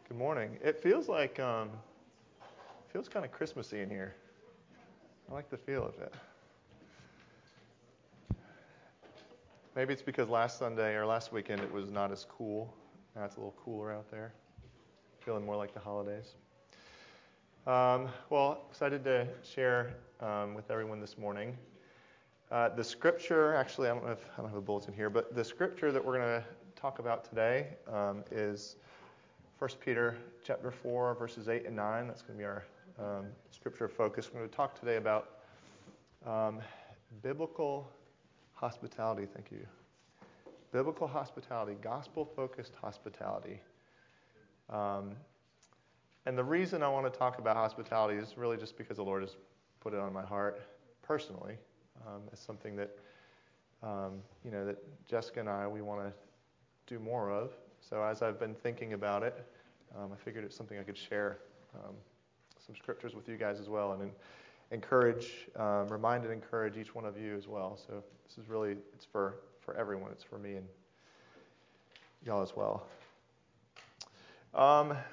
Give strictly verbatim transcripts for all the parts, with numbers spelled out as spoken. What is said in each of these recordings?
Good morning. It feels like um, feels kind of Christmassy in here. I like the feel of it. Maybe it's because last Sunday or last weekend it was not as cool. Now it's a little cooler out there. Feeling more like the holidays. Um, well, excited to share um, with everyone this morning. Uh, the scripture, actually, I don't know if I don't have a bulletin here, but the scripture that we're going to talk about today um, is First Peter chapter four, verses eight and nine. That's going to be our um, scripture of focus. We're going to talk today about um, biblical hospitality. Thank you. Biblical hospitality, gospel-focused hospitality. Um, and the reason I want to talk about hospitality is really just because the Lord has put it on my heart personally. Um, as something that um, you know that Jessica and I we want to do more of. So as I've been thinking about it, um, I figured it's something I could share um, some scriptures with you guys as well, and, and encourage, um, remind and encourage each one of you as well. So this is really, it's for, for everyone. It's for me and y'all as well. Um,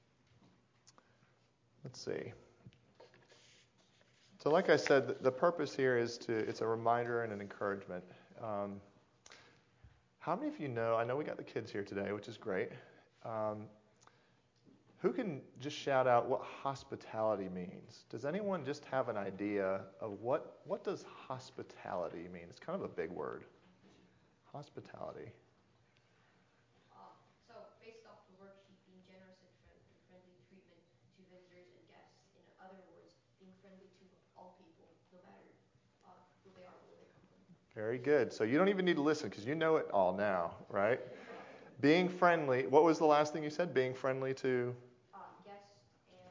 let's see. So like I said, the, the purpose here is to, it's a reminder and an encouragement. Um, How many of you know, I know we got the kids here today, which is great. Um, who can just shout out what hospitality means? Does anyone just have an idea of what, what does hospitality mean? It's kind of a big word. Hospitality. Uh, so, based off the worksheet, being generous and friend, friendly treatment to visitors and guests. In other words, being friendly to all people, no matter uh, who they are or where they come from. Very good. So you don't even need to listen because you know it all now, right? Being friendly. What was the last thing you said? Being friendly to? Uh, guests and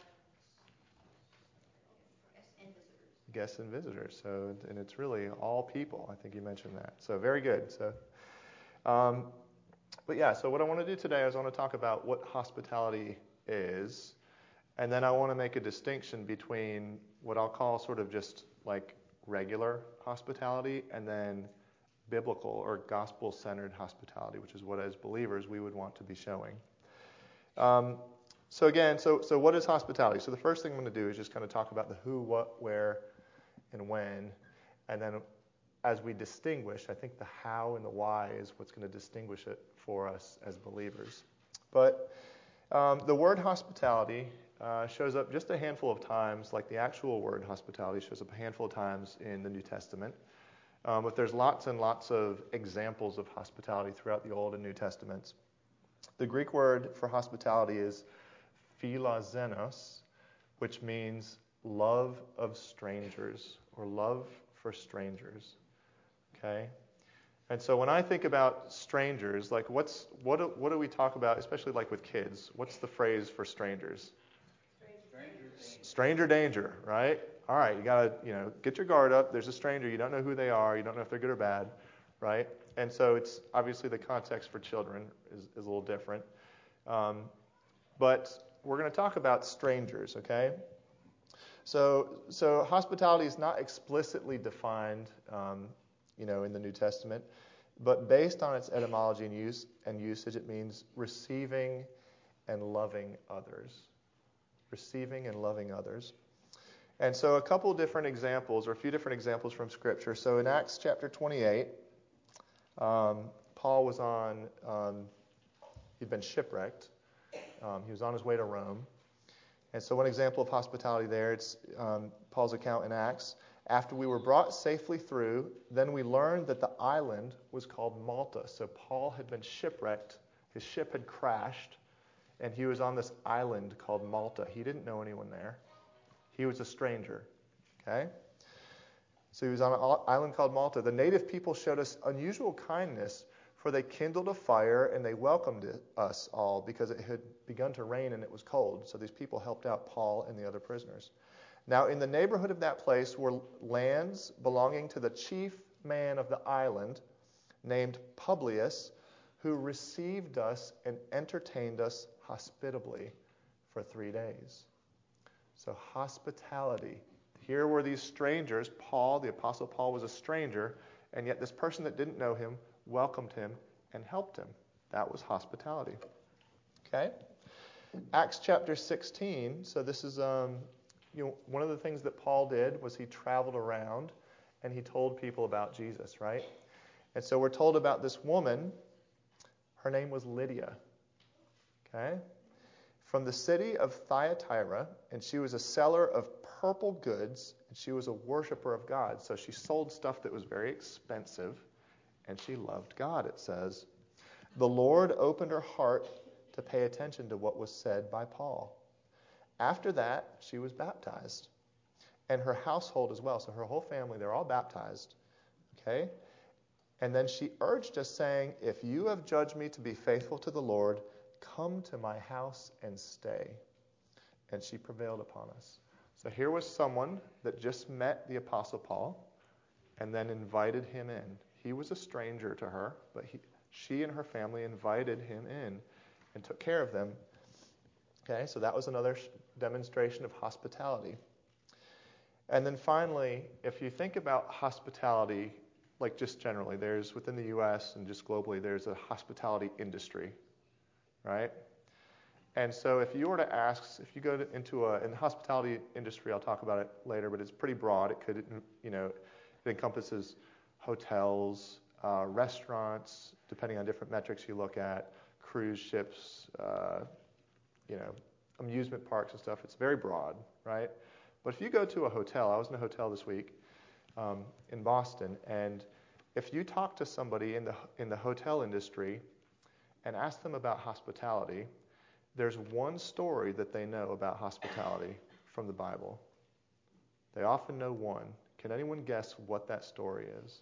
guests and visitors. Guests and visitors. So, and it's really all people. I think you mentioned that. So very good. So, um, but yeah. So what I want to do today is I want to talk about what hospitality is, and then I want to make a distinction between what I'll call sort of just like regular hospitality and then biblical or gospel-centered hospitality, which is what as believers we would want to be showing. Um, so again, so so what is hospitality? So the first thing I'm going to do is just kind of talk about the who, what, where, and when, and then as we distinguish, I think the how and the why is what's going to distinguish it for us as believers. But um, the word hospitality uh, shows up just a handful of times, like the actual word hospitality shows up a handful of times in the New Testament. Um, but there's lots and lots of examples of hospitality throughout the Old and New Testaments. The Greek word for hospitality is philoxenos, which means love of strangers or love for strangers. Okay? And so when I think about strangers, like what's what do, what do we talk about, especially like with kids? What's the phrase for strangers? Strangers. Stranger danger, right? All right, you gotta, you know, get your guard up. There's a stranger. You don't know who they are. You don't know if they're good or bad, right? And so it's obviously the context for children is, is a little different. Um, but we're going to talk about strangers, okay? So, so hospitality is not explicitly defined, um, you know, in the New Testament, but based on its etymology and use and usage, it means receiving and loving others. Receiving and loving others. And so a couple different examples, or a few different examples from Scripture. So in Acts chapter twenty-eight, um, Paul was on, um, he'd been shipwrecked. Um, he was on his way to Rome. And so one example of hospitality there, it's um, Paul's account in Acts. After we were brought safely through, then we learned that the island was called Malta. So Paul had been shipwrecked. His ship had crashed, and he was on this island called Malta. He didn't know anyone there. He was a stranger, okay? So he was on an island called Malta. The native people showed us unusual kindness, for they kindled a fire and they welcomed it, us all because it had begun to rain and it was cold. So these people helped out Paul and the other prisoners. Now in the neighborhood of that place were lands belonging to the chief man of the island, named Publius, who received us and entertained us hospitably for three days. So hospitality. Here were these strangers. Paul, the Apostle Paul, was a stranger, and yet this person that didn't know him welcomed him and helped him. That was hospitality. Okay? Acts chapter sixteen. So this is um, you know, one of the things that Paul did was he traveled around and he told people about Jesus, right? And so we're told about this woman. Her name was Lydia. Okay? From the city of Thyatira, and she was a seller of purple goods, and she was a worshiper of God. So she sold stuff that was very expensive, and she loved God, it says. The Lord opened her heart to pay attention to what was said by Paul. After that, she was baptized, and her household as well. So her whole family, they're all baptized. Okay? And then she urged us, saying, if you have judged me to be faithful to the Lord, come to my house and stay. And she prevailed upon us. So here was someone that just met the Apostle Paul and then invited him in. He was a stranger to her, but he, she and her family invited him in and took care of them. Okay, so that was another demonstration of hospitality. And then finally, if you think about hospitality, like just generally, there's within the U S and just globally, there's a hospitality industry, right? And so if you were to ask, if you go to, into a, in the hospitality industry, I'll talk about it later, but it's pretty broad. It could, you know, it encompasses hotels, uh, restaurants, depending on different metrics you look at, cruise ships, uh, you know, amusement parks and stuff. It's very broad, right? But if you go to a hotel, I was in a hotel this week um, in Boston, and if you talk to somebody in the in the hotel industry and ask them about hospitality, there's one story that they know about hospitality from the Bible. They often know one. Can anyone guess what that story is?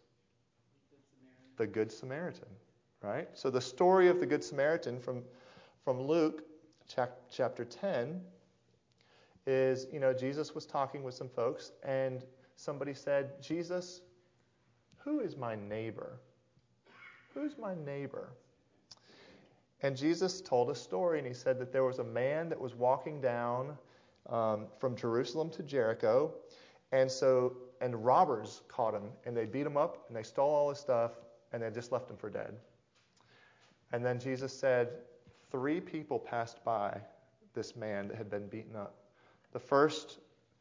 The Good Samaritan, right? So the story of the Good Samaritan from, from Luke chapter ten is, you know, Jesus was talking with some folks, and somebody said, Jesus, who is my neighbor? Who's my neighbor? And Jesus told a story, and he said that there was a man that was walking down um, from Jerusalem to Jericho, and so and robbers caught him, and they beat him up, and they stole all his stuff, and they just left him for dead. And then Jesus said, three people passed by this man that had been beaten up. The first,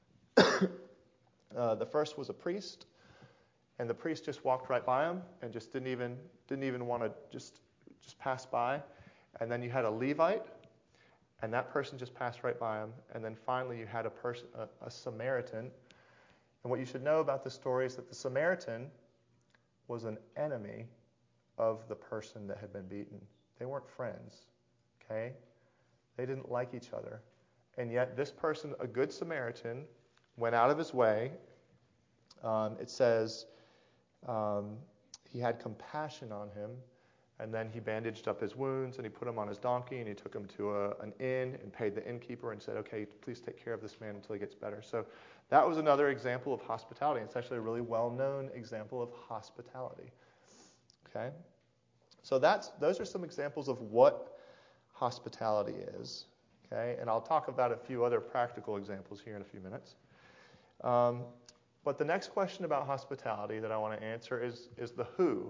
uh, the first was a priest, and the priest just walked right by him and just didn't even didn't even want to just just pass by. And then you had a Levite, and that person just passed right by him. And then finally you had a person, a, a Samaritan. And what you should know about this story is that the Samaritan was an enemy of the person that had been beaten. They weren't friends, okay? They didn't like each other. And yet this person, a good Samaritan, went out of his way. Um, it says um, he had compassion on him. And then he bandaged up his wounds, and he put him on his donkey, and he took him to a, an inn and paid the innkeeper and said, okay, please take care of this man until he gets better. So that was another example of hospitality. It's actually a really well-known example of hospitality. Okay? So that's those are some examples of what hospitality is. Okay? And I'll talk about a few other practical examples here in a few minutes. Um, but the next question about hospitality that I want to answer is, is the who.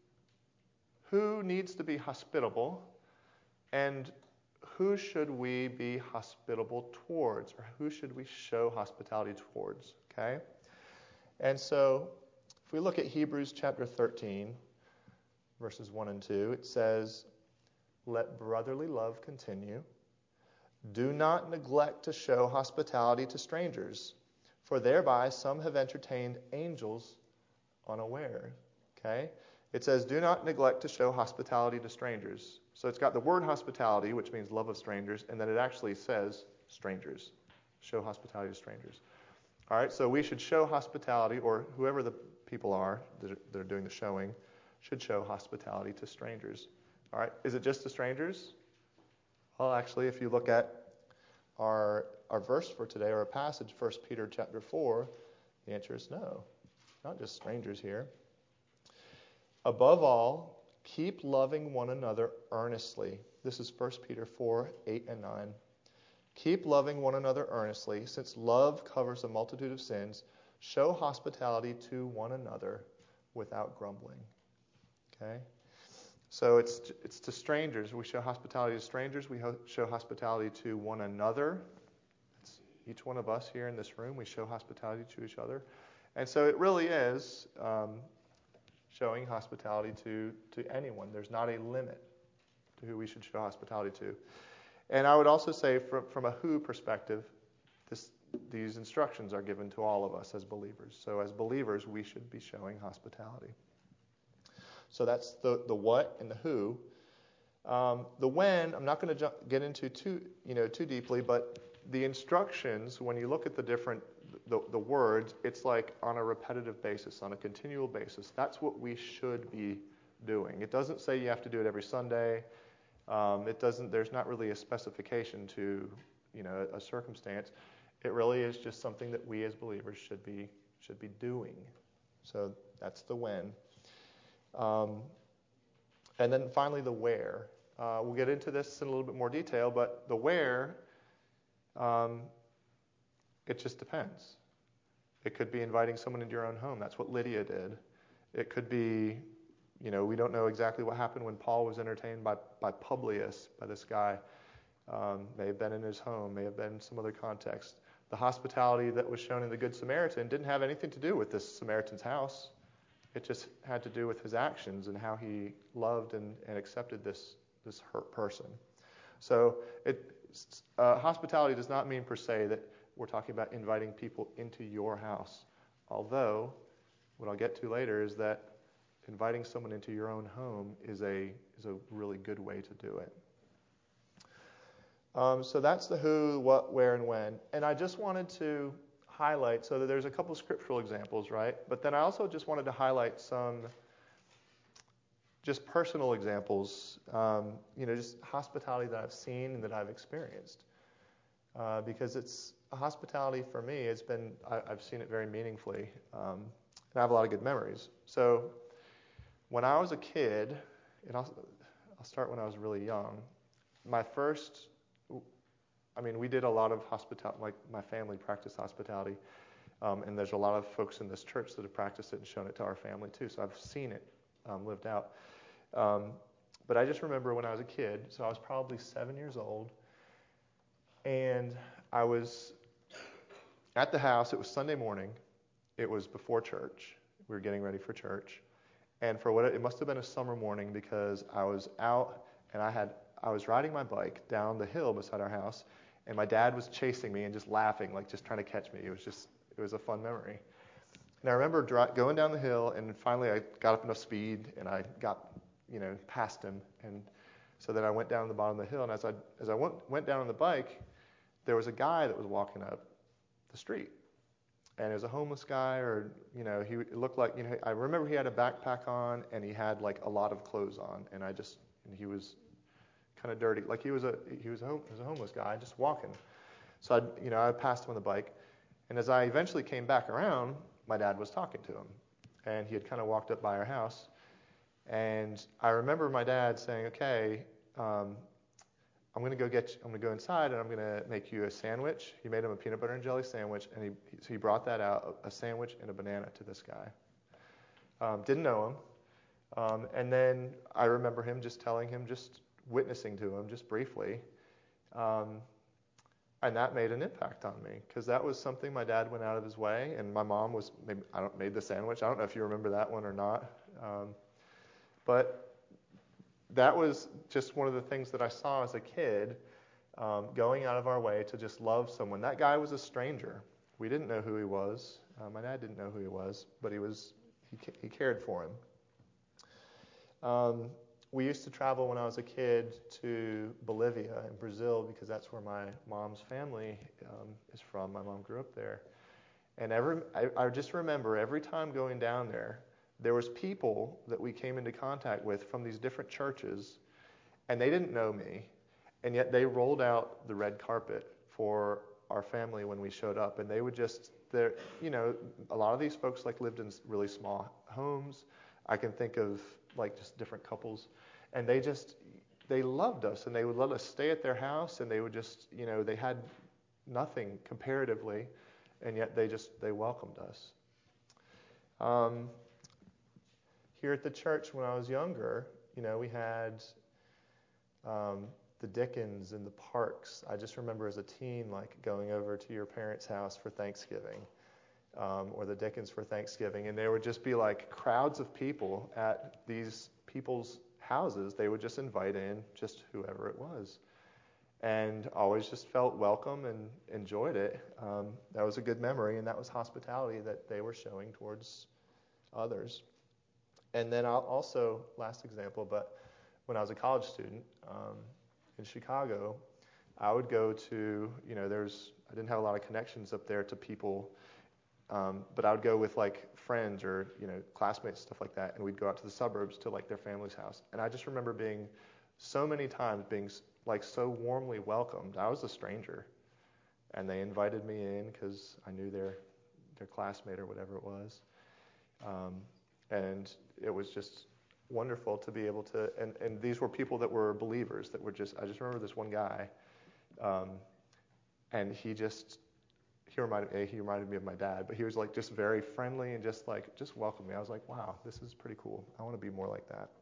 Who needs to be hospitable, and who should we be hospitable towards, or who should we show hospitality towards, okay? And so if we look at Hebrews chapter thirteen, verses one and two, it says, let brotherly love continue. Do not neglect to show hospitality to strangers, for thereby some have entertained angels unaware, okay? It says, do not neglect to show hospitality to strangers. So it's got the word hospitality, which means love of strangers, and then it actually says strangers. Show hospitality to strangers. All right, so we should show hospitality, or whoever the people are that are, that are doing the showing, should show hospitality to strangers. All right, is it just to strangers? Well, actually, if you look at our our verse for today, or our passage, First Peter chapter four, the answer is no. Not just strangers here. Above all, keep loving one another earnestly. This is First Peter four, eight and nine. Keep loving one another earnestly, since love covers a multitude of sins. Show hospitality to one another without grumbling. Okay? So it's it's to strangers. We show hospitality to strangers. We ho- show hospitality to one another. It's each one of us here in this room. We show hospitality to each other. And so it really is um, showing hospitality to, to anyone. There's not a limit to who we should show hospitality to. And I would also say from, from a who perspective, this, these instructions are given to all of us as believers. So as believers, we should be showing hospitality. So that's the, the what and the who. Um, the when, I'm not going to get into too, you know, too deeply, but the instructions, when you look at the different the, the words, it's like on a repetitive basis, on a continual basis. That's what we should be doing. It doesn't say you have to do it every Sunday. Um, it doesn't. There's not really a specification to, you know, a circumstance. It really is just something that we as believers should be should be doing. So that's the when. Um, and then finally the where. Uh, we'll get into this in a little bit more detail, but the where, um, it just depends. It could be inviting someone into your own home. That's what Lydia did. It could be, you know, we don't know exactly what happened when Paul was entertained by, by Publius, by this guy. Um, may have been in his home, may have been in some other context. The hospitality that was shown in the Good Samaritan didn't have anything to do with this Samaritan's house. It just had to do with his actions and how he loved and, and accepted this, this hurt person. So it, uh, hospitality does not mean per se that we're talking about inviting people into your house. Although, what I'll get to later is that inviting someone into your own home is a is a really good way to do it. Um, so that's the who, what, where, and when. And I just wanted to highlight, so that there's a couple scriptural examples, right? But then I also just wanted to highlight some just personal examples, um, you know, just hospitality that I've seen and that I've experienced. Uh, because it's hospitality for me, it's been, I, I've seen it very meaningfully. Um, and I have a lot of good memories. So when I was a kid, and I'll, I'll start when I was really young, my first, I mean, we did a lot of hospitality, like my family practiced hospitality. Um, and there's a lot of folks in this church that have practiced it and shown it to our family too. So I've seen it um, lived out. Um, but I just remember when I was a kid, so I was probably seven years old, and I was at the house. It was Sunday morning. It was before church. We were getting ready for church. And for what it, it must have been a summer morning because I was out and I had I was riding my bike down the hill beside our house, and my dad was chasing me and just laughing, like just trying to catch me. It was just it was a fun memory. And I remember dri- going down the hill, and finally I got up enough speed and I got you know past him, and so then I went down the bottom of the hill. And as I as I went went down on the bike, there was a guy that was walking up the street. And it was a homeless guy, or, you know, he it looked like, you know, I remember he had a backpack on, and he had, like, a lot of clothes on. And I just, and he was kind of dirty. Like, he was a, he was a, he was a homeless guy just walking. So, I, you know, I passed him on the bike. And as I eventually came back around, my dad was talking to him. And he had kind of walked up by our house. And I remember my dad saying, okay, um, I'm going to go get. You, I'm going to go inside and I'm going to make you a sandwich. He made him a peanut butter and jelly sandwich, and he so he brought that out, a sandwich and a banana to this guy. Um, didn't know him, um, and then I remember him just telling him, just witnessing to him, just briefly, um, and that made an impact on me because that was something my dad went out of his way, and my mom was maybe I don't made the sandwich. I don't know if you remember that one or not, um, but. That was just one of the things that I saw as a kid, um, going out of our way to just love someone. That guy was a stranger. We didn't know who he was. Uh, my dad didn't know who he was, but he was he, he cared for him. Um, we used to travel when I was a kid to Bolivia and Brazil because that's where my mom's family um, is from. My mom grew up there. And every I, I just remember every time going down there, there was people that we came into contact with from these different churches, and they didn't know me, and yet they rolled out the red carpet for our family when we showed up, and they would just, they're, you know, a lot of these folks like lived in really small homes. I can think of like just different couples, and they just, they loved us, and they would let us stay at their house, and they would just, you know, they had nothing comparatively, and yet they just, they welcomed us. Um, Here at the church when I was younger, You know, we had um, the Dickens in the parks. I just remember as a teen, like going over to your parents' house for Thanksgiving, um, or the Dickens for Thanksgiving, and there would just be like crowds of people at these people's houses. They would just invite in just whoever it was, and always just felt welcome and enjoyed it. Um, that was a good memory, and that was hospitality that they were showing towards others. And then I'll also, last example, but when I was a college student um, in Chicago, I would go to, you know, there's, I didn't have a lot of connections up there to people, um, but I would go with like friends or, you know, classmates, stuff like that, and we'd go out to the suburbs to like their family's house. And I just remember being so many times being like so warmly welcomed. I was a stranger, and they invited me in because I knew their their classmate or whatever it was. Um, and it was just wonderful to be able to, and, and these were people that were believers that were just, I just remember this one guy, um, and he just, he reminded me, he reminded me of my dad, but he was like just very friendly and just like, just welcomed me. I was like, wow, this is pretty cool. I want to be more like that.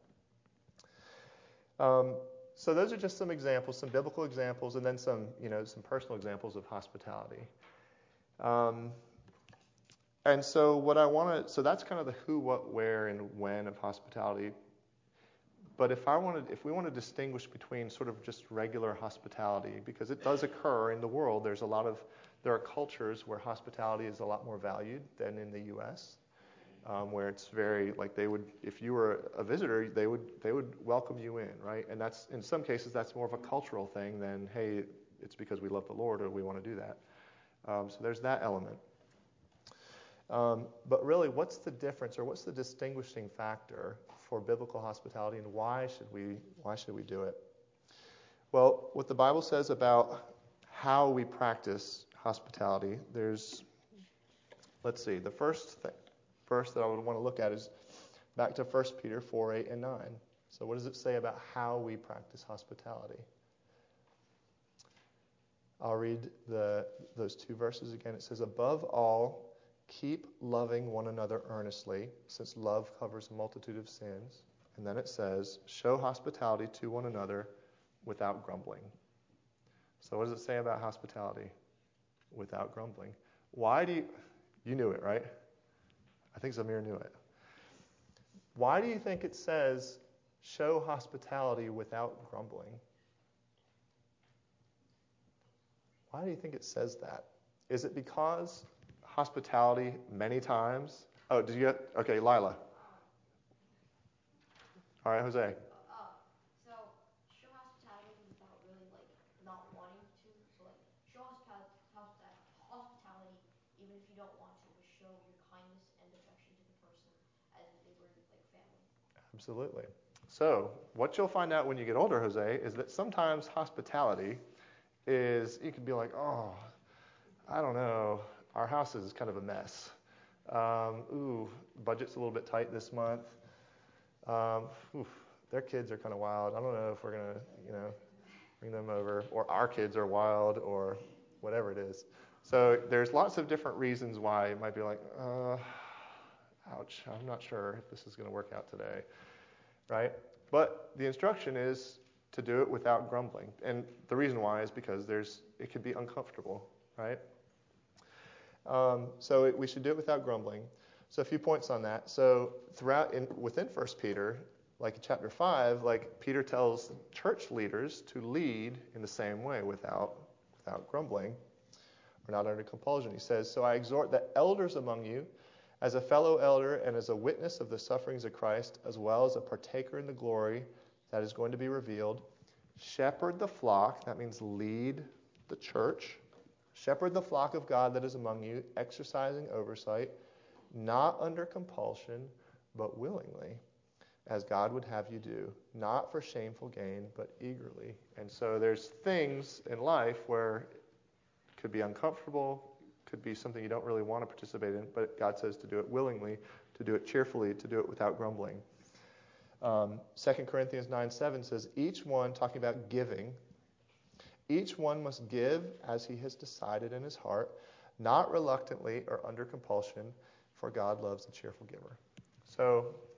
Um, so those are just some examples, some biblical examples, and then some, you know, some personal examples of hospitality. Um, And so what I want to, so that's kind of the who, what, where, and when of hospitality. But if I wanted, if we want to distinguish between sort of just regular hospitality, because it does occur in the world, there's a lot of, there are cultures where hospitality is a lot more valued than in the U S, um, where it's very, like they would, if you were a visitor, they would, they would welcome you in, right? And that's, in some cases, that's more of a cultural thing than, hey, it's because we love the Lord or we want to do that. Um, so there's that element. Um, but really, what's the difference or what's the distinguishing factor for biblical hospitality, and why should we why should we do it? Well, what the Bible says about how we practice hospitality, there's, let's see, the first thing, verse that I would want to look at is back to First Peter four, eight, and nine. So what does it say about how we practice hospitality? I'll read the those two verses again. It says, above all, keep loving one another earnestly, since love covers a multitude of sins. And then it says, show hospitality to one another without grumbling. So what does it say about hospitality? Without grumbling. Why do you, you knew it, right? I think Zamir knew it. Why do you think it says, show hospitality without grumbling? Why do you think it says that? Is it because hospitality many times? Oh, did you get, okay, Lila. All right, Jose. Uh, so show hospitality without really like not wanting to. So like show hospitality, hospitality even if you don't want to, but show your kindness and affection to the person as if they were like family. Absolutely. So what you'll find out when you get older, Jose, is that sometimes hospitality is, you can be like, oh, I don't know, our house is kind of a mess. Um, ooh, budget's a little bit tight this month. Um, oof, their kids are kind of wild. I don't know if we're going to, you know, bring them over, or our kids are wild, or whatever it is. So there's lots of different reasons why it might be like, uh, ouch, I'm not sure if this is going to work out today, right? But the instruction is to do it without grumbling. And the reason why is because there's it can be uncomfortable, right? Um, so it, we should do it without grumbling. So a few points on that. So throughout, in, within First Peter, like in chapter five, like Peter tells church leaders to lead in the same way without without grumbling or not under compulsion. He says, so I exhort the elders among you, as a fellow elder and as a witness of the sufferings of Christ, as well as a partaker in the glory that is going to be revealed, shepherd the flock, that means lead the church, shepherd the flock of God that is among you, exercising oversight, not under compulsion, but willingly, as God would have you do, not for shameful gain, but eagerly. And so there's things in life where it could be uncomfortable, could be something you don't really want to participate in, but God says to do it willingly, to do it cheerfully, to do it without grumbling. Um, Second Corinthians nine seven says, each one, talking about giving, each one must give as he has decided in his heart, not reluctantly or under compulsion, for God loves a cheerful giver. So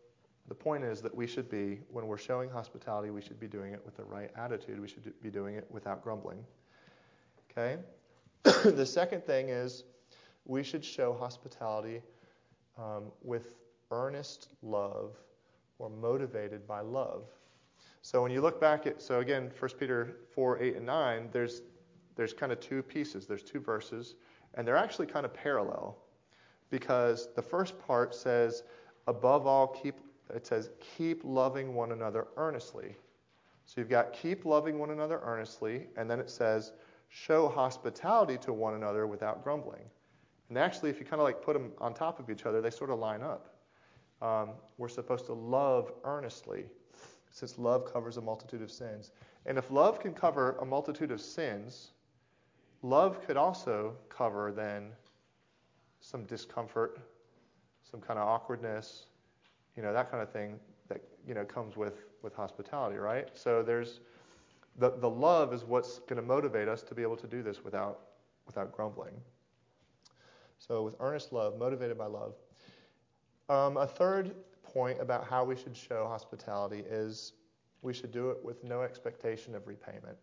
The point is that we should be, when we're showing hospitality, we should be doing it with the right attitude. We should be doing it without grumbling. Okay? The second thing is we should show hospitality um, with earnest love or motivated by love. So when you look back at, so again, First Peter four, eight, and nine, there's there's kind of two pieces. There's two verses, and they're actually kind of parallel, because the first part says, above all, keep, it says, keep loving one another earnestly. So you've got keep loving one another earnestly, and then it says, show hospitality to one another without grumbling. And actually, if you kind of like put them on top of each other, they sort of line up. Um, we're supposed to love earnestly, since love covers a multitude of sins. And if love can cover a multitude of sins, love could also cover then some discomfort, some kind of awkwardness, you know, that kind of thing that, you know, comes with, with hospitality, right? So there's the, the love is what's going to motivate us to be able to do this without without grumbling. So with earnest love, motivated by love. Um, a third point about how we should show hospitality is we should do it with no expectation of repayment.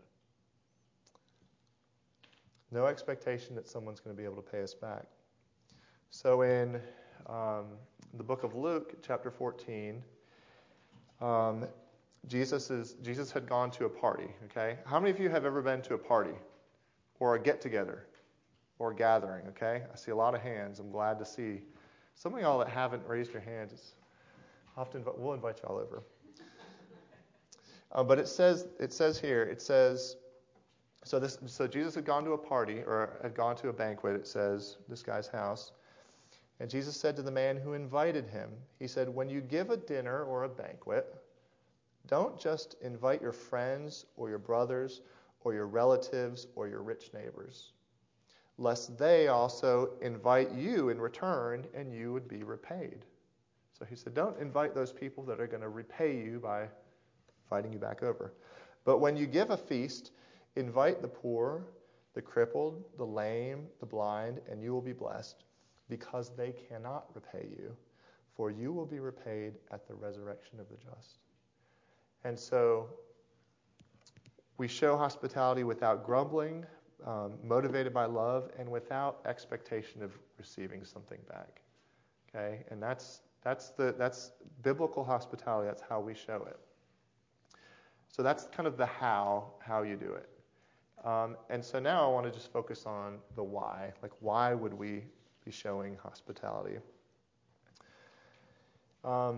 No expectation that someone's going to be able to pay us back. So in um, the book of Luke, chapter fourteen, um, Jesus is Jesus had gone to a party. Okay, how many of you have ever been to a party or a get-together or a gathering? Okay, I see a lot of hands. I'm glad to see. Some of y'all that haven't raised your hands, it's often we'll invite y'all over. Uh, but it says it says here it says so this so Jesus had gone to a party or had gone to a banquet. It says this guy's house. And Jesus said to the man who invited him, he said, when you give a dinner or a banquet, don't just invite your friends or your brothers or your relatives or your rich neighbors, lest they also invite you in return and you would be repaid. So he said, don't invite those people that are going to repay you by inviting you back over. But when you give a feast, invite the poor, the crippled, the lame, the blind, and you will be blessed, because they cannot repay you, for you will be repaid at the resurrection of the just. And so we show hospitality without grumbling, um, motivated by love, and without expectation of receiving something back. Okay, and that's that's the that's biblical hospitality. That's how we show it. So that's kind of the how how you do it. Um, and so now I want to just focus on the why. Like, why would we be showing hospitality? Um,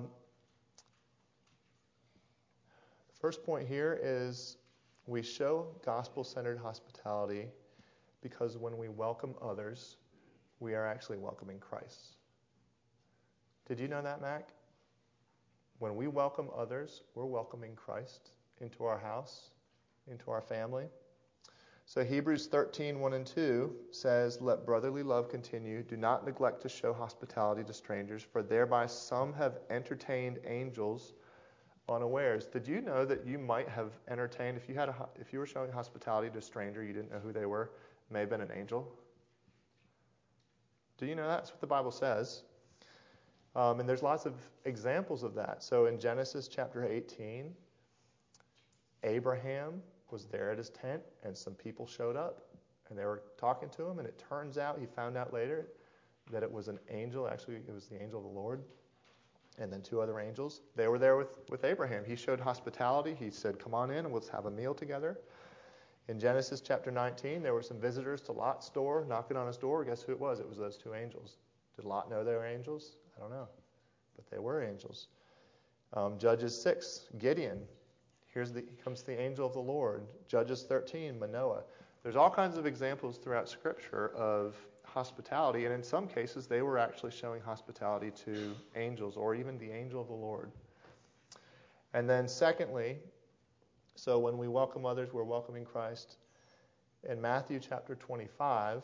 the first point here is we show gospel-centered hospitality because when we welcome others, we are actually welcoming Christ. Did you know that, Mac? When we welcome others, we're welcoming Christ into our house, into our family. So Hebrews thirteen, one and two says, let brotherly love continue. Do not neglect to show hospitality to strangers, for thereby some have entertained angels unawares. Did you know that you might have entertained, if you had a, if you were showing hospitality to a stranger, you didn't know who they were, it may have been an angel? Do you know that? That's what the Bible says. Um, and there's lots of examples of that. So in Genesis chapter eighteen, Abraham was there at his tent, and some people showed up, and they were talking to him, and it turns out, he found out later, that it was an angel. Actually, it was the angel of the Lord, and then two other angels. They were there with, with Abraham. He showed hospitality. He said, come on in, and let's have a meal together. In Genesis chapter nineteen, there were some visitors to Lot's door, knocking on his door. Guess who it was? It was those two angels. Did Lot know they were angels? I don't know, but they were angels. Um, Judges six, Gideon. Here's the, here comes the angel of the Lord. Judges thirteen, Manoah. There's all kinds of examples throughout Scripture of hospitality, and in some cases they were actually showing hospitality to angels or even the angel of the Lord. And then secondly, so when we welcome others, we're welcoming Christ. In Matthew chapter twenty-five,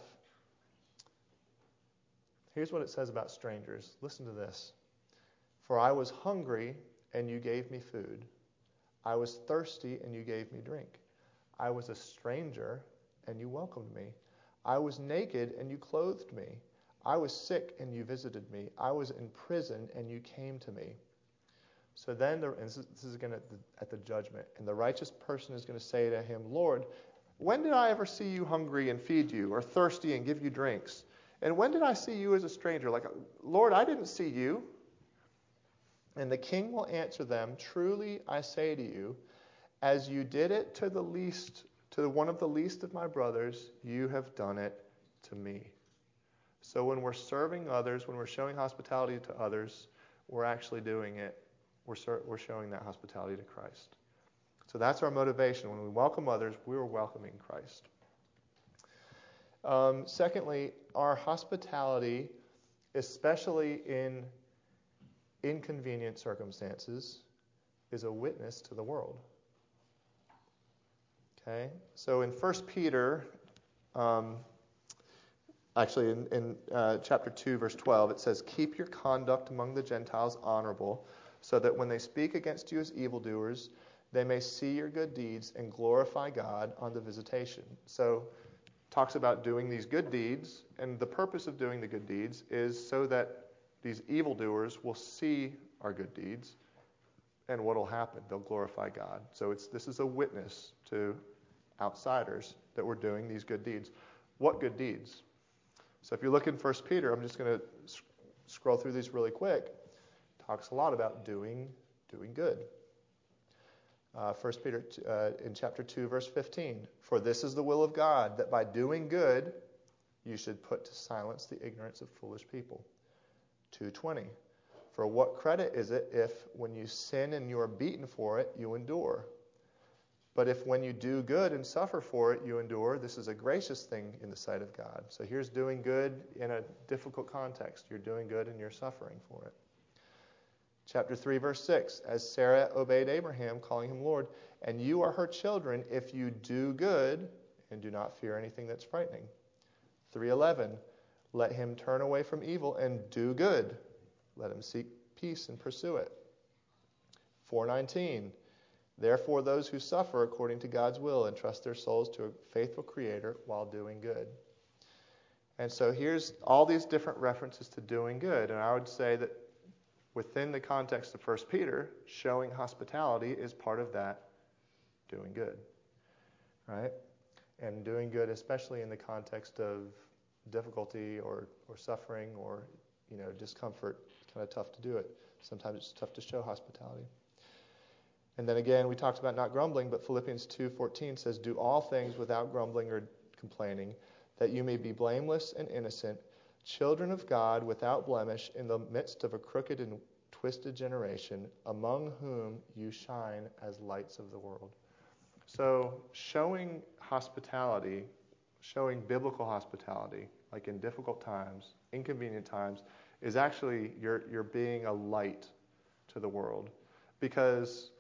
here's what it says about strangers. Listen to this. For I was hungry, and you gave me food. I was thirsty, and you gave me drink. I was a stranger, and you welcomed me. I was naked, and you clothed me. I was sick, and you visited me. I was in prison, and you came to me. So then, the, and this is, this is again at the, at the judgment, and the righteous person is going to say to him, Lord, when did I ever see you hungry and feed you, or thirsty and give you drinks? And when did I see you as a stranger? Like, Lord, I didn't see you. And the king will answer them, truly I say to you, as you did it to the least, to one of the least of my brothers, you have done it to me. So when we're serving others, when we're showing hospitality to others, we're actually doing it. We're, we're showing that hospitality to Christ. So that's our motivation. When we welcome others, we're welcoming Christ. Um, secondly, our hospitality, especially in inconvenient circumstances, is a witness to the world. Okay? So in First Peter, um, actually in, in uh, chapter two, verse twelve, it says, keep your conduct among the Gentiles honorable, so that when they speak against you as evildoers, they may see your good deeds and glorify God on the visitation. So talks about doing these good deeds, and the purpose of doing the good deeds is so that these evildoers will see our good deeds, and what will happen? They'll glorify God. So it's this is a witness to outsiders that we're doing these good deeds. What good deeds? So if you look in First Peter, I'm just going to sc- scroll through these really quick. It talks a lot about doing doing good. Uh, First Peter uh, in chapter two, verse fifteen. For this is the will of God, that by doing good you should put to silence the ignorance of foolish people. two twenty. For what credit is it if, when you sin and you are beaten for it, you endure? But if when you do good and suffer for it, you endure, this is a gracious thing in the sight of God. So here's doing good in a difficult context. You're doing good and you're suffering for it. Chapter three, verse six. As Sarah obeyed Abraham, calling him Lord, and you are her children if you do good and do not fear anything that's frightening. three eleven. Let him turn away from evil and do good. Let him seek peace and pursue it. four nineteen. Therefore, those who suffer according to God's will entrust their souls to a faithful Creator while doing good. And so here's all these different references to doing good. And I would say that within the context of First Peter, showing hospitality is part of that doing good. Right? And doing good, especially in the context of difficulty or, or suffering or, you know, discomfort, it's kind of tough to do it. Sometimes it's tough to show hospitality. And then again, we talked about not grumbling, but Philippians two fourteen says, do all things without grumbling or complaining, that you may be blameless and innocent, children of God without blemish in the midst of a crooked and twisted generation, among whom you shine as lights of the world. So showing hospitality, showing biblical hospitality, like in difficult times, inconvenient times, is actually you're you're being a light to the world. Because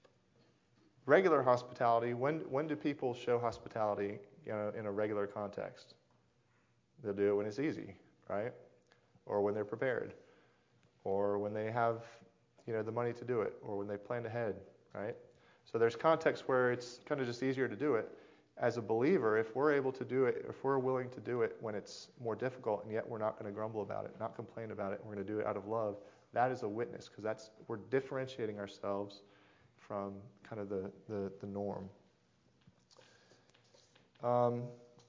regular hospitality, when when do people show hospitality, you know, in a regular context? They'll do it when it's easy, right? Or when they're prepared. Or when they have, you know, the money to do it, or when they planned ahead, right? So there's contexts where it's kind of just easier to do it. As a believer, if we're able to do it, if we're willing to do it when it's more difficult, and yet we're not going to grumble about it, not complain about it, we're going to do it out of love, that is a witness, because that's we're differentiating ourselves from kind of the, the, the norm. Um,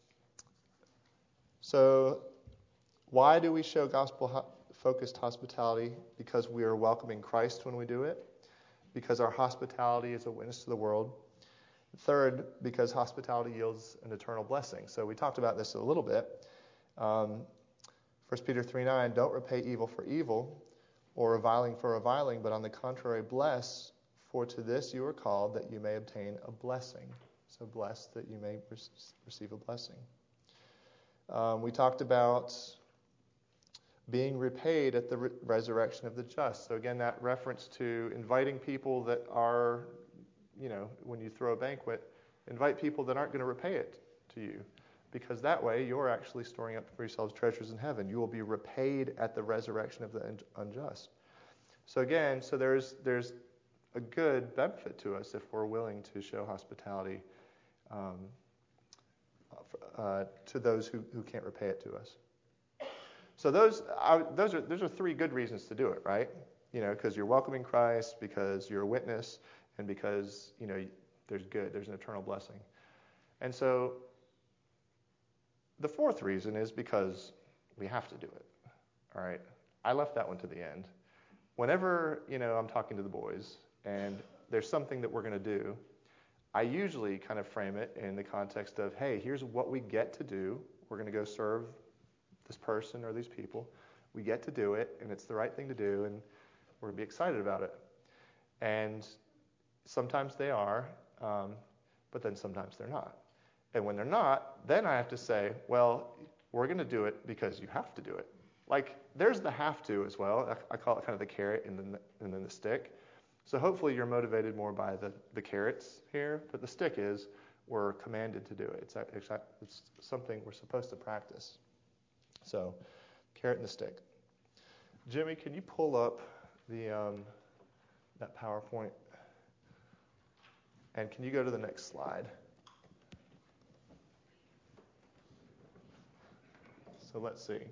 so why do we show gospel-focused hospitality? Because we are welcoming Christ when we do it. Because our hospitality is a witness to the world. Third, because hospitality yields an eternal blessing. So we talked about this a little bit. Um, First Peter three nine, don't repay evil for evil or reviling for reviling, but on the contrary, bless, for to this you are called, that you may obtain a blessing. So bless that you may re- receive a blessing. Um, we talked about being repaid at the re- resurrection of the just. So again, that reference to inviting people that are, you know, when you throw a banquet, invite people that aren't going to repay it to you. Because that way, you're actually storing up for yourselves treasures in heaven. You will be repaid at the resurrection of the unjust. So again, so there's there's a good benefit to us if we're willing to show hospitality um, uh, to those who, who can't repay it to us. So those are, those are those are three good reasons to do it, right? you know, because you're welcoming Christ, because you're a witness, and because, you know, there's good, there's an eternal blessing. And so the fourth reason is because we have to do it. All right? I left that one to the end. Whenever, you know, I'm talking to the boys and there's something that we're going to do, I usually kind of frame it in the context of, hey, here's what we get to do. We're going to go serve this person or these people. We get to do it, and it's the right thing to do, and we're going to be excited about it. And sometimes they are, um, but then sometimes they're not. And when they're not, then I have to say, well, we're going to do it because you have to do it. Like, there's the have to as well. I, I call it kind of the carrot and then the, and then the stick. So hopefully you're motivated more by the, the carrots here, but the stick is we're commanded to do it. It's, it's, it's something we're supposed to practice. So, carrot and the stick. Jimmy, can you pull up the um, that PowerPoint? And can you go to the next slide? So let's see.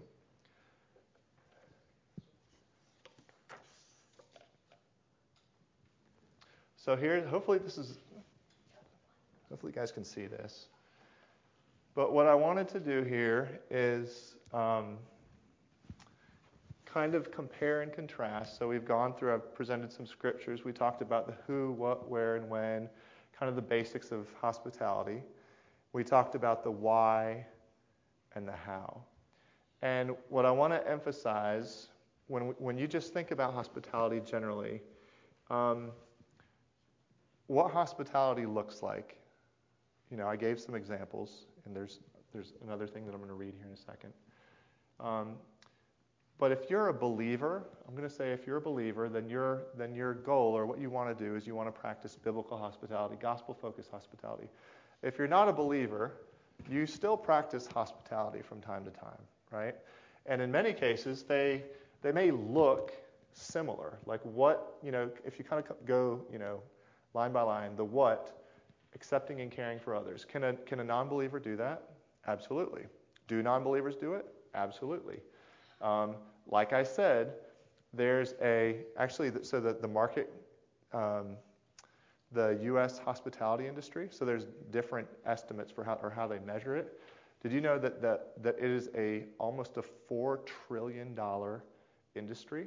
So here, hopefully this is, hopefully you guys can see this. But what I wanted to do here is um, kind of compare and contrast. So we've gone through, I've presented some scriptures. We talked about the who, what, where, and when, kind of the basics of hospitality. We talked about the why and the how. And what I want to emphasize, when when you just think about hospitality generally, um, what hospitality looks like. You know, I gave some examples, and there's there's another thing that I'm going to read here in a second. Um, but if you're a believer, I'm going to say if you're a believer, then your then your goal or what you want to do is you want to practice biblical hospitality, gospel-focused hospitality. If you're not a believer, you still practice hospitality from time to time, right? And in many cases, they they may look similar. Like what, you know, if you kind of go, you know, line by line, the what, accepting and caring for others. Can a can a non-believer do that? Absolutely. Do non-believers do it? Absolutely. Um, like I said, there's a, actually, so the, the market, um, the U S hospitality industry, so there's different estimates for how, or how they measure it. Did you know that, that, that it is a almost a four trillion dollars industry?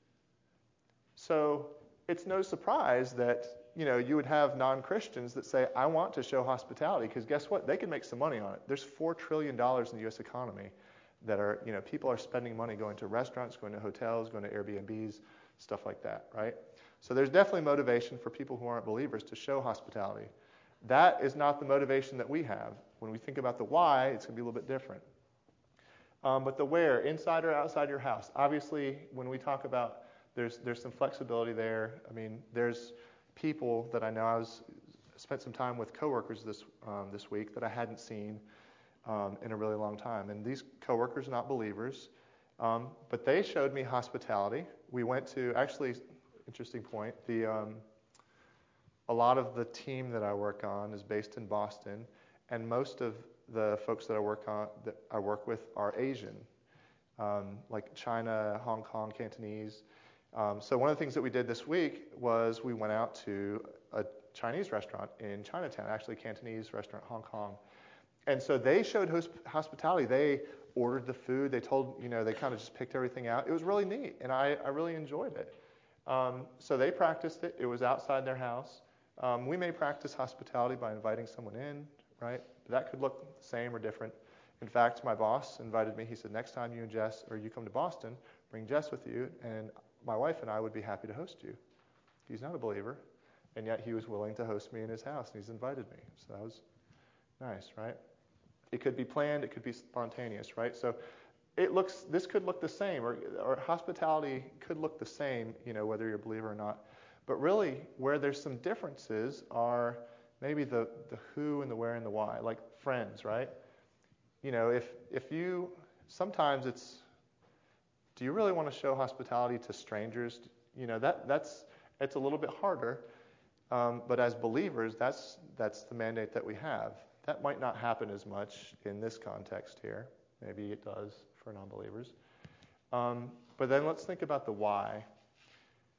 So it's no surprise that, you know, you would have non-Christians that say, I want to show hospitality, because guess what? They can make some money on it. There's four trillion dollars in the U S economy that are, you know, people are spending money going to restaurants, going to hotels, going to Airbnbs, stuff like that, right? So there's definitely motivation for people who aren't believers to show hospitality. That is not the motivation that we have. When we think about the why, it's going to be a little bit different. Um, but the where, inside or outside your house. Obviously, when we talk about, there's there's some flexibility there. I mean, there's people that I know. I was spent some time with coworkers this um, this week that I hadn't seen um, in a really long time. And these coworkers are not believers, um, but they showed me hospitality. We went to, actually, interesting point, the um, a lot of the team that I work on is based in Boston, and most of the folks that I work on that I work with are Asian, um, like China, Hong Kong, Cantonese. Um, so one of the things that we did this week was we went out to a Chinese restaurant in Chinatown, actually a Cantonese restaurant, Hong Kong. And so they showed hosp- hospitality. They ordered the food. They told, you know, they kind of just picked everything out. It was really neat, and I, I really enjoyed it. Um, so they practiced it. It was outside their house. Um, we may practice hospitality by inviting someone in, right? But that could look the same or different. In fact, my boss invited me. He said, next time you and Jess, or you come to Boston, bring Jess with you, and my wife and I would be happy to host you. He's not a believer, and yet he was willing to host me in his house, and he's invited me. So that was nice, right? It could be planned. It could be spontaneous, right? So it looks. This could look the same, or, or hospitality could look the same, you know, whether you're a believer or not. But really, where there's some differences are maybe the, the who and the where and the why, like friends, right? You know, if if you, sometimes it's, do you really want to show hospitality to strangers? You know, that that's it's a little bit harder. Um, but as believers, that's that's the mandate that we have. That might not happen as much in this context here. Maybe it does for non-believers. Um, but then let's think about the why.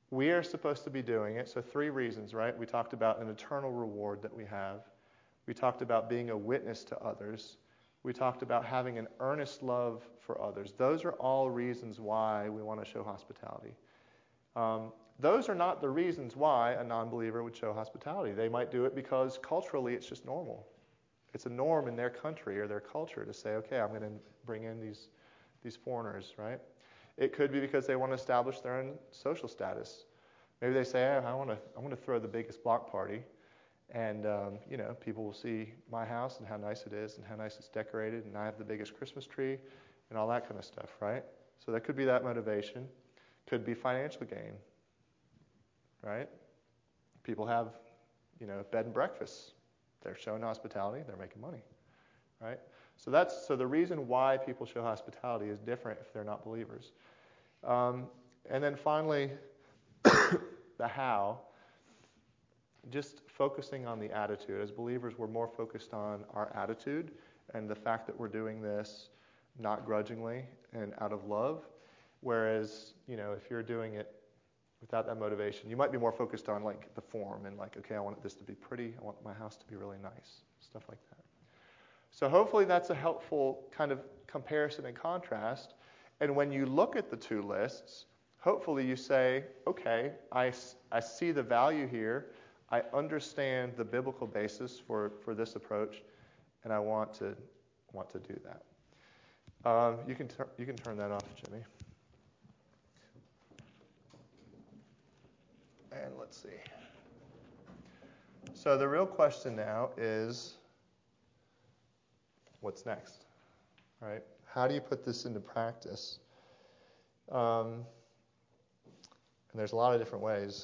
we are supposed to be doing it. So three reasons, right? We talked about an eternal reward that we have. We talked about being a witness to others. We talked about having an earnest love for others. Those are all reasons why we want to show hospitality. Um, those are not the reasons why a non-believer would show hospitality. They might do it because culturally it's just normal. It's a norm in their country or their culture to say, okay, I'm going to bring in these, these foreigners, right? It could be because they want to establish their own social status. Maybe they say, hey, I want to, I want to throw the biggest block party. And, um, you know, people will see my house and how nice it is and how nice it's decorated, and I have the biggest Christmas tree and all that kind of stuff, right? So that could be that motivation. Could be financial gain, right? People have, you know, bed and breakfasts. They're showing hospitality. They're making money, right? So that's so the reason why people show hospitality is different if they're not believers. Um, and then finally, the how. Just focusing on the attitude. As believers, we're more focused on our attitude and the fact that we're doing this not grudgingly and out of love. Whereas, you know, if you're doing it without that motivation, you might be more focused on like the form and like, okay, I want this to be pretty. I want my house to be really nice. Stuff like that. So hopefully that's a helpful kind of comparison and contrast. And when you look at the two lists, hopefully you say, okay, I, I see the value here. I understand the biblical basis for, for this approach, and I want to want to do that. Um, you can tur- you can turn that off, Jimmy. And let's see. So the real question now is, what's next, right? How do you put this into practice? Um, and there's a lot of different ways.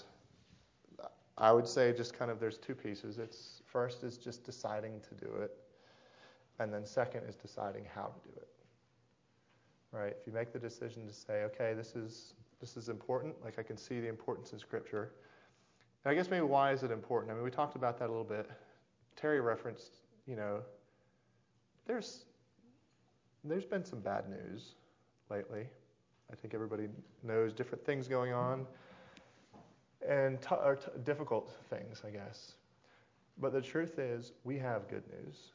I would say just kind of there's two pieces. It's first is just deciding to do it, and then second is deciding how to do it. Right? If you make the decision to say, okay, this is this is important, like I can see the importance in Scripture. And I guess maybe why is it important? I mean, we talked about that a little bit. Terry referenced, you know, there's there's been some bad news lately. I think everybody knows different things going on. And t- or t- difficult things, I guess. But the truth is, we have good news.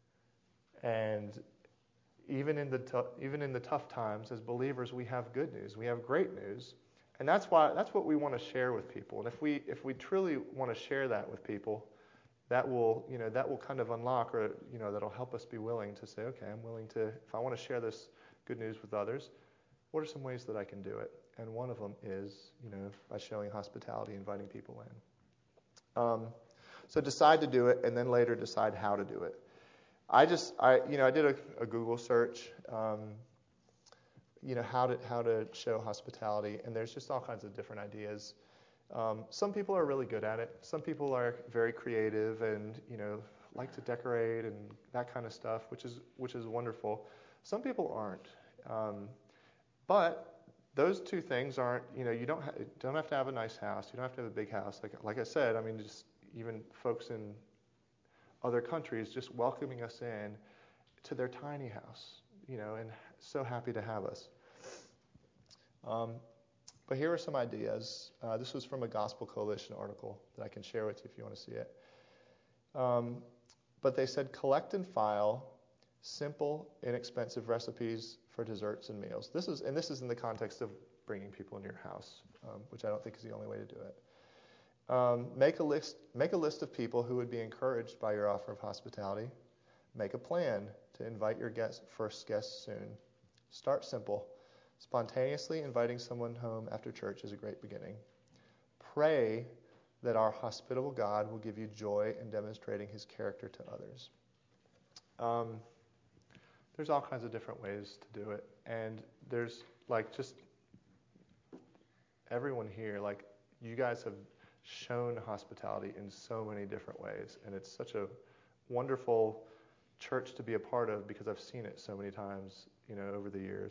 And even in the t- even in the tough times, as believers, we have good news. We have great news, and that's why that's what we want to share with people. And if we if we truly want to share that with people, that will you know that will kind of unlock, or you know that'll help us be willing to say, okay, I'm willing to. If I want to share this good news with others, what are some ways that I can do it? And one of them is, you know, by showing hospitality, inviting people in. Um, so decide to do it, and then later decide how to do it. I just, I, you know, I did a, a Google search, um, you know, how to how to show hospitality, and there's just all kinds of different ideas. Um, some people are really good at it. Some people are very creative, and you know, like to decorate and that kind of stuff, which is which is wonderful. Some people aren't, um, but those two things aren't, you know, you don't ha- don't have to have a nice house. You don't have to have a big house. Like like I said, I mean, just even folks in other countries just welcoming us in to their tiny house, you know, and so happy to have us. Um, but here are some ideas. Uh, this was from a Gospel Coalition article that I can share with you if you want to see it. Um, but they said collect and file simple, inexpensive recipes for desserts and meals. This is, and this is in the context of bringing people into your house, um, which I don't think is the only way to do it. Um, make a list. Make a list of people who would be encouraged by your offer of hospitality. Make a plan to invite your guest, first guests soon. Start simple. Spontaneously inviting someone home after church is a great beginning. Pray that our hospitable God will give you joy in demonstrating His character to others. Um, There's all kinds of different ways to do it. And there's like just everyone here, like you guys have shown hospitality in so many different ways. And it's such a wonderful church to be a part of because I've seen it so many times, you know, over the years.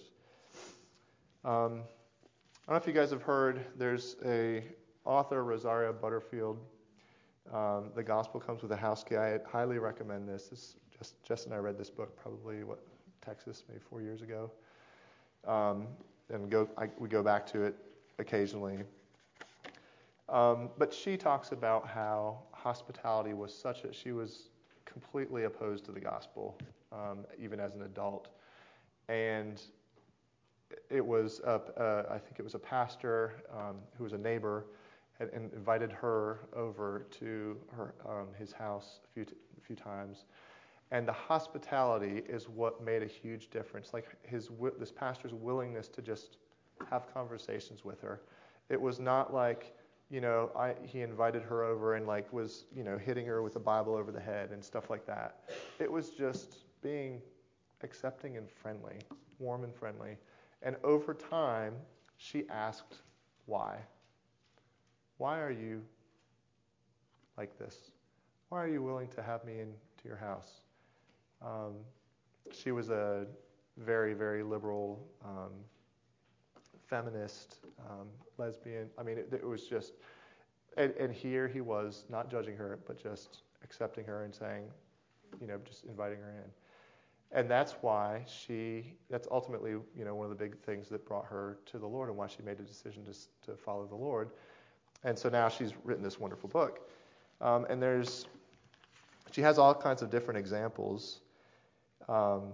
Um, I don't know if you guys have heard, there's a author, Rosaria Butterfield. Um, the Gospel Comes with a House Key. I highly recommend this. This just Jess and I read this book probably, what, Texas, maybe four years ago. Um, and go, I, we go back to it occasionally. Um, but she talks about how hospitality was such a, she was completely opposed to the gospel, um, even as an adult. And it was, a, uh, I think it was a pastor um, who was a neighbor, had invited her over to her um, his house a few, t- a few times. And the hospitality is what made a huge difference. Like his this pastor's willingness to just have conversations with her. It was not like, you know, I, he invited her over and like was, you know, hitting her with a Bible over the head and stuff like that. It was just being accepting and friendly, warm and friendly. And over time, she asked why. Why are you like this? Why are you willing to have me into your house? Um, she was a very, very liberal um, feminist, um, lesbian. I mean, it, it was just, and, and here he was not judging her, but just accepting her and saying, you know, just inviting her in. And that's why she, that's ultimately, you know, one of the big things that brought her to the Lord and why she made a decision to, to follow the Lord. And so now she's written this wonderful book. Um, and there's, she has all kinds of different examples. Um,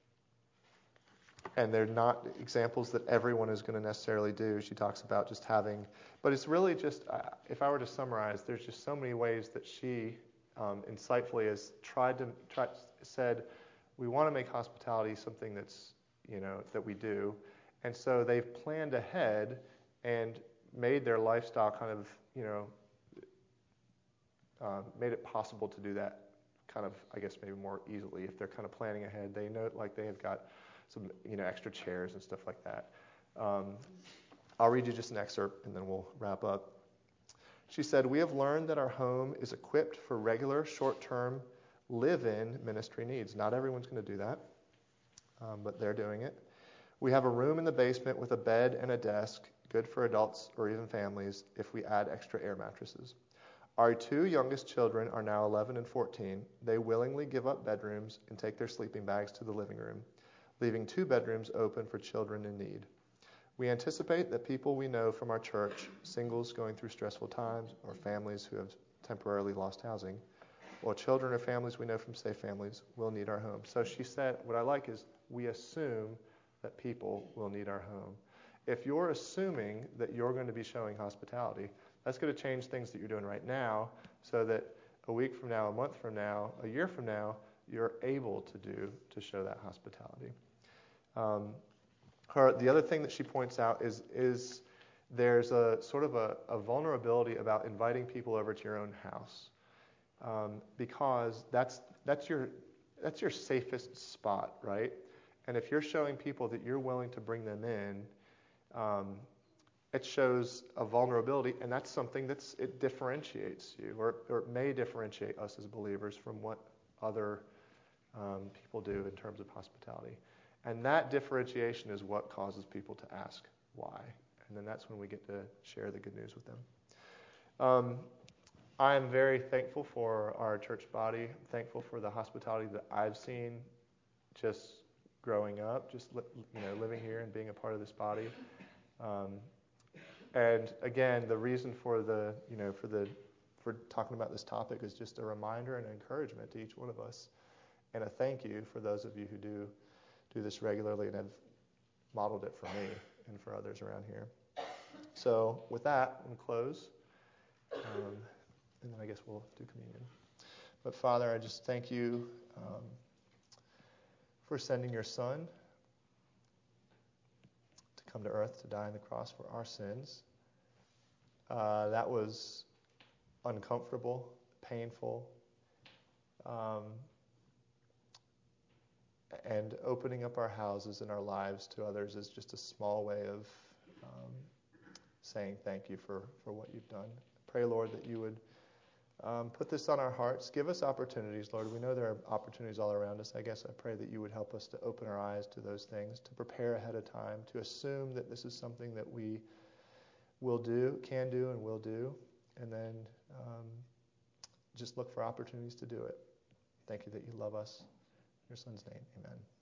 and they're not examples that everyone is going to necessarily do. She talks about just having, but it's really just, uh, if I were to summarize, there's just so many ways that she um, insightfully has tried to, tried, said, we want to make hospitality something that's, you know, that we do. And so they've planned ahead and made their lifestyle kind of, you know, uh, made it possible to do that kind of, I guess, maybe more easily. If they're kind of planning ahead, they know, like they have got some, you know, extra chairs and stuff like that. Um, I'll read you just an excerpt and then we'll wrap up. She said, we have learned that our home is equipped for regular short-term live-in ministry needs. Not everyone's going to do that, um, but they're doing it. We have a room in the basement with a bed and a desk, good for adults or even families if we add extra air mattresses. Our two youngest children are now eleven and fourteen. They willingly give up bedrooms and take their sleeping bags to the living room, leaving two bedrooms open for children in need. We anticipate that people we know from our church, singles going through stressful times, or families who have temporarily lost housing, or children or families we know from safe families, will need our home. So she said, what I like is we assume that people will need our home. If you're assuming that you're going to be showing hospitality, that's going to change things that you're doing right now so that a week from now, a month from now, a year from now, you're able to do, to show that hospitality. Um, her, the other thing that she points out is, is there's a sort of a, a vulnerability about inviting people over to your own house. Um, because that's that's your that's your safest spot, right? And if you're showing people that you're willing to bring them in, um, it shows a vulnerability, and that's something that's it differentiates you, or, or it may differentiate us as believers from what other um, people do in terms of hospitality. And that differentiation is what causes people to ask why, and then that's when we get to share the good news with them. Um, I am very thankful for our church body. I'm thankful for the hospitality that I've seen just growing up, just li- you know, living here and being a part of this body. Um, and again, the reason for the you know for the for talking about this topic is just a reminder and encouragement to each one of us, and a thank you for those of you who do do this regularly and have modeled it for me and for others around here. So with that, I'm going to close. Um, And then I guess we'll do communion. But Father, I just thank you um, for sending your Son to come to earth to die on the cross for our sins. Uh, that was uncomfortable, painful, um, and opening up our houses and our lives to others is just a small way of um, saying thank you for, for what you've done. Pray, Lord, that you would Um, put this on our hearts. Give us opportunities, Lord. We know there are opportunities all around us. I guess I pray that you would help us to open our eyes to those things, to prepare ahead of time, to assume that this is something that we will do, can do, and will do, and then um, just look for opportunities to do it. Thank you that you love us. In your Son's name, amen.